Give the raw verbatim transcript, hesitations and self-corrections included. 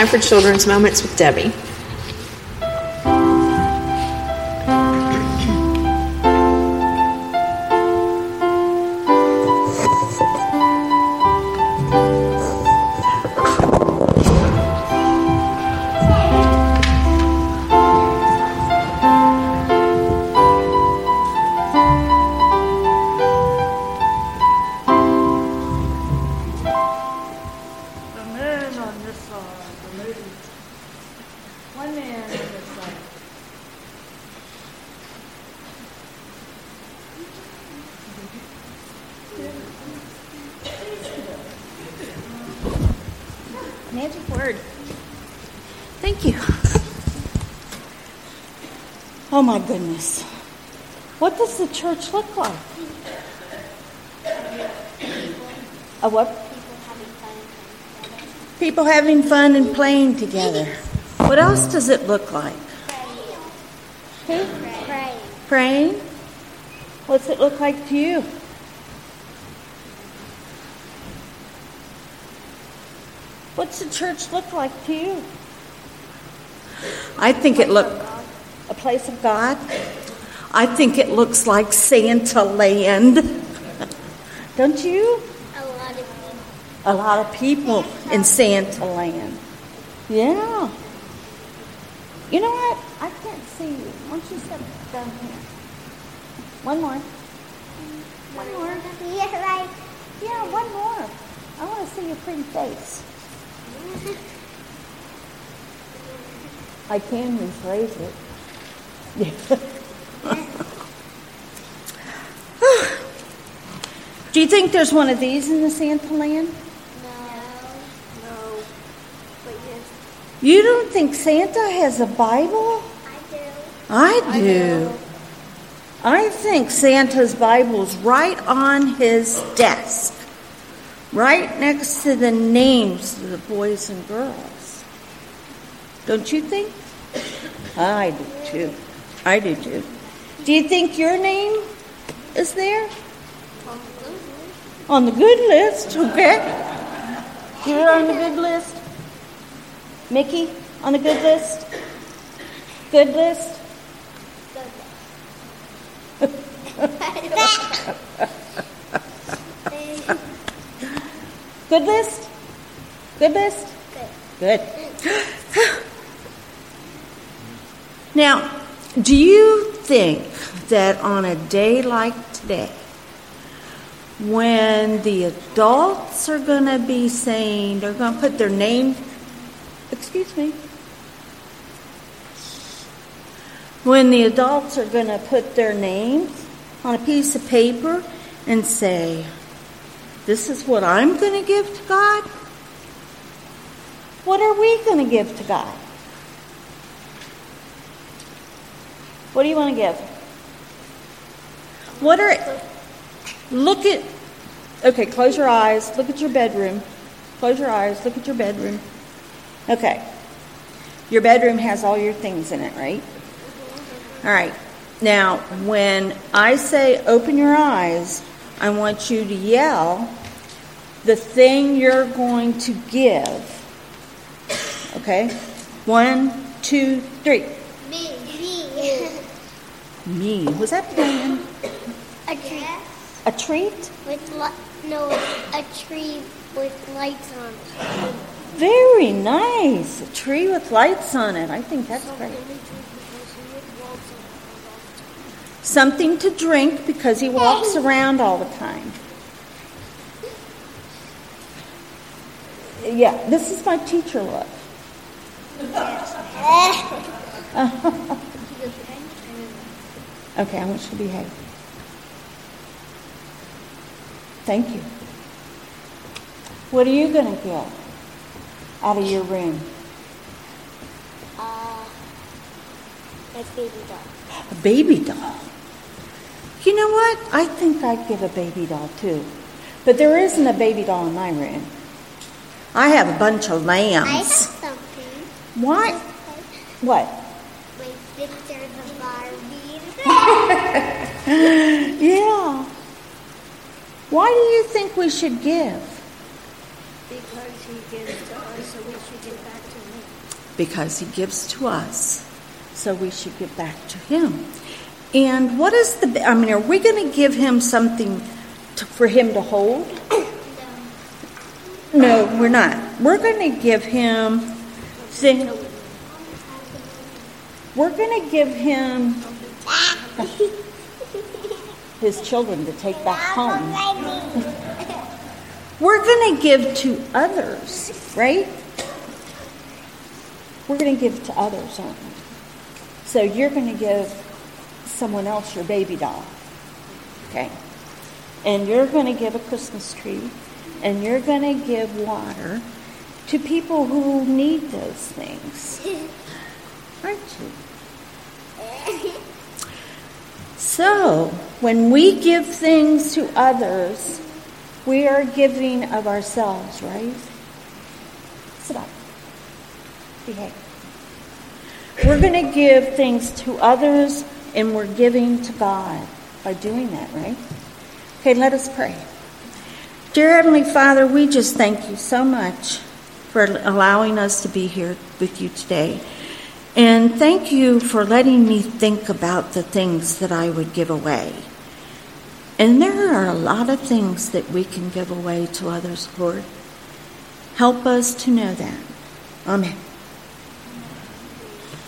Time for Children's Moments with Debbie. Magic word. Thank you. Oh my goodness. What does the church look like? A what? People having fun and playing together. What else does it look like? Praying. Praying. Praying? What's it look like to you? What's the church look like to you? I think it look a place of God. I think it looks like Santa Land. Don't you? A lot of people. A lot of people in Santa Land. Yeah. You know what? I can't see you. Why don't you sit down here? One more. One more. Yeah, right. Yeah, one more. I want to see your pretty face. I can rephrase it. Do you think there's one of these in the Santa Land? No. No. But yes. You don't think Santa has a Bible? I do. I do. I think Santa's Bible's right on his desk, right next to the names of the boys and girls. Don't you think? I do too. I do too. Do you think your name is there? On the good list, okay. You're on the good list. Mickey, on the good list? Good list? Good list? Good list? Good. Good. Now, do you think that on a day like today, when the adults are going to be saying, they're going to put their name, excuse me, when the adults are going to put their names on a piece of paper and say, this is what I'm going to give to God? What are we going to give to God? What do you want to give? What are, look at, okay, close your eyes, look at your bedroom. Close your eyes, look at your bedroom. Okay. Your bedroom has all your things in it, right? All right. Now, when I say open your eyes, I want you to yell the thing you're going to give. Okay? One, two, three. Me. Me. Me. Was that planned? A tree. A treat? With li- no, a tree with lights on it. Very nice. A tree with lights on it. I think that's great. Something to drink because he walks around all the time. Yeah, this is my teacher look. Okay, I want you to behave. Thank you. What are you going to get out of your room? Uh, a baby doll. A baby doll. You know what? I think I'd get a baby doll too. But there isn't a baby doll in my room. I have a bunch of lambs. I have something. What? What? My sister, the Barbie. Yeah. Why do you think we should give? Because he gives to us, so we should give back to him. because he gives to us, so we should give back to him. And what is the, I mean, are we going to give him something to, for him to hold? No, we're not. We're going to give him, see, we're going to give him his children to take back home. We're going to give to others, right? We're going to give to others, aren't we? So you're going to give someone else your baby doll, okay? And you're going to give a Christmas tree, and you're going to give water to people who need those things, aren't you? So, when we give things to others, we are giving of ourselves, right? Sit up. Behave. We're going to give things to others, and we're giving to God by doing that, right? Okay, let us pray. Dear Heavenly Father, we just thank you so much for allowing us to be here with you today. And thank you for letting me think about the things that I would give away. And there are a lot of things that we can give away to others, Lord. Help us to know that. Amen.